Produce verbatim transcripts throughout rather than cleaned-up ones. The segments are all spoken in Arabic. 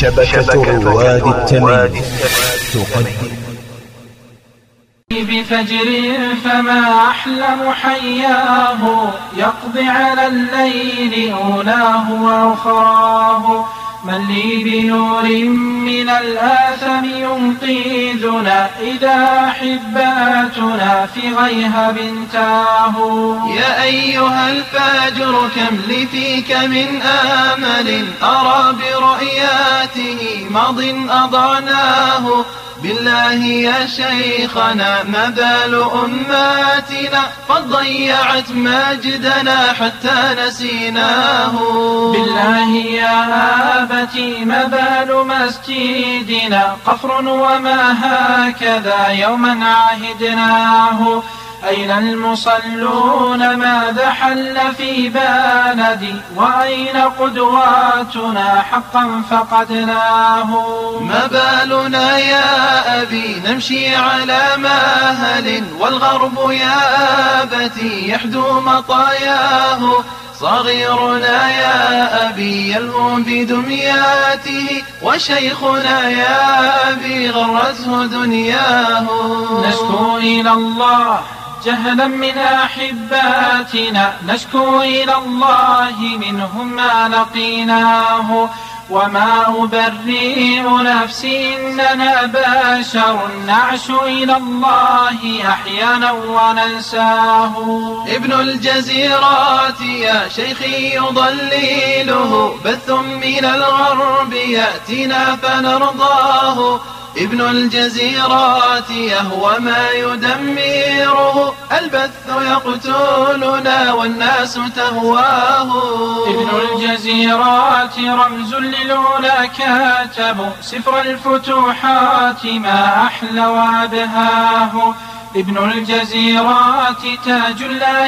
شبكة رواد التمييز تقدم بفجر فما أحلى محياه يقضي على الليل أولاه وأخراه من لي بنور من الآثم ينقذنا إذا أحباتنا في غيهب تاهوا. يا أيها الفاجر كم لي فيك من آمل أرى برؤياته ماض أضعناه. بالله يا شيخنا ما بال أماتنا قد ضيعت مجدنا حتى نسيناه. بالله يا أبتي ما بال مسجدنا قفر وما هكذا يوما عهدناه. أين المصلون ماذا حل في بلدي وأين قدواتنا حقا فقدناه. ما بالنا يا أبي نمشي على مهل والغرب يا أبتي يحدو مطاياه. صغيرنا يا أبي يلهو بدمياته وشيخنا يا أبي غرته دنياه. نشكو إلى الله جهلا من أحباتنا نشكو إلى الله منهم ما لقيناه. وما أبرئ نفسي إننا بشر نعش إلى الله أحيانا وننساه. ابن الجزيرات يا شيخي يضلله بث من الغرب يأتينا فنرضاه. ابن الجزيرات يهوى ما يدمره البث يقتلنا والناس تهواه. ابن الجزيرات رمز للعلا كاتب سفر الفتوحات ما أحلى وأبهاه. ابن الجزيرات تاج لا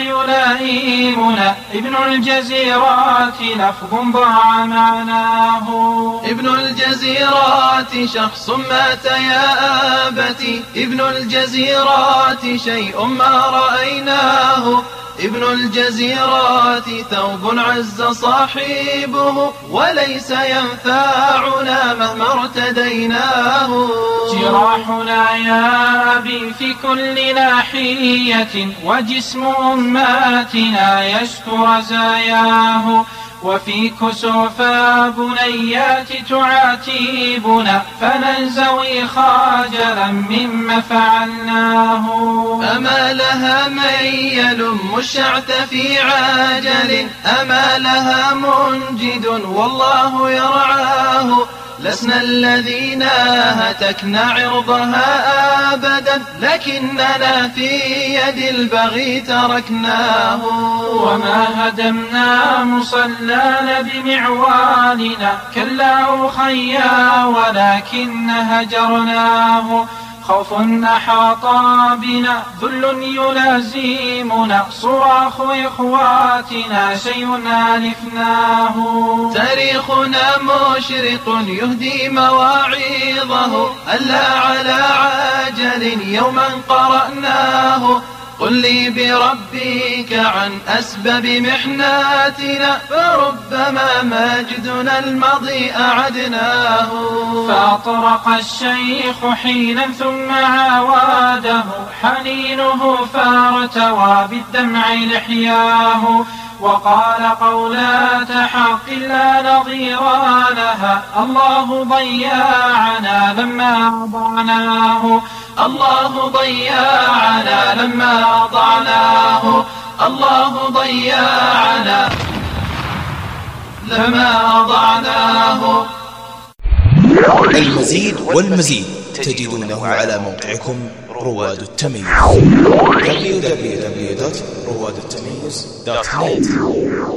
يلائمنا ابن الجزيرات لفظ ضاع معناه. ابن الجزيرات شخص مات يا أبتي ابن الجزيرات شيء ما رأيناه. ابن الجزيرات ثوب عز صاحبه وليس ينفعنا مهما ارتديناه. جراحنا يا أبي في كل ناحية وجسم أماتنا يشكو رزاياه. وفي كسوف بنيات تعاتبنا فننزوي خاجلا مما فعلناه. أما لها من يلم الشعث في عاجل أما لها منجد والله يرعاه. لسنا الذين هتكنا عرضها أبدا لكننا في يد البغي تركناه. وما هدمنا مصلانا بمعوالنا كلا أخيا ولكن هجرناه. خوف أحاط بنا ذل يلازمنا صراخ إخواتنا شيء ألفناه. تاريخنا مشرق يهدي مواعظه ألا على عاجل يوما قرأناه. قل لي بربك عن أسباب محناتنا فربما مجدنا الماضي أعدناه. فأطرق الشيخ حينا ثم عاواده حنينه فارتوى بالدمع لحياه. وقال قولات حق لا نظير لها الله ضيعنا لما أضعناه. الله ضيعنا لما أضعناه. الله ضيعنا لما أضعناه. المزيد والمزيد تجدونه على موقعكم رواد التمييز دبليو دبليو دبليو دوت رواد التمييز دوت نت.